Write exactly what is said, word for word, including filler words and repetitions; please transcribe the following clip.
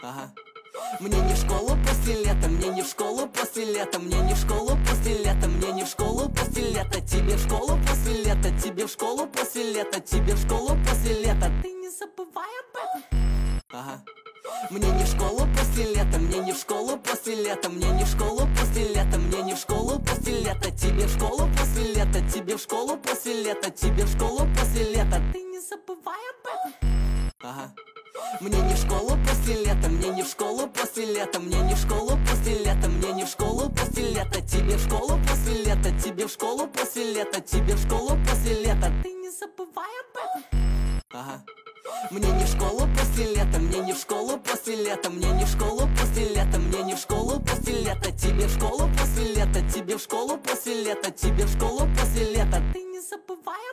Ага. Мне не в школу после лета, мне не в школу после лета, мне не в школу после лета, мне не в школу после лета, тебе в школу после лета, тебе в школу после лета, тебе в школу после лета. Ты не забывай об этом. Ага. Мне не в школу после лета, мне не в школу после лета, мне не в школу после лета, мне не в школу после лета, тебе в школу после лета, тебе в школу после лета, тебе в школу после лета. Ты не забывай об этом. Ага. Мне не в школу после лета, мне не в школу после лета, мне не в школу после лета, мне не в школу после лета, тебе в школу после лета, тебе в школу после лета, тебе в школу после лета. Ты не забывай об этом. Ага. Мне не в школу после лета, мне не в школу после лета, мне не в школу после лета, мне не в школу после лета, тебе в школу после лета, тебе в школу после лета, тебе в школу после лета. Ты не забывай об этом.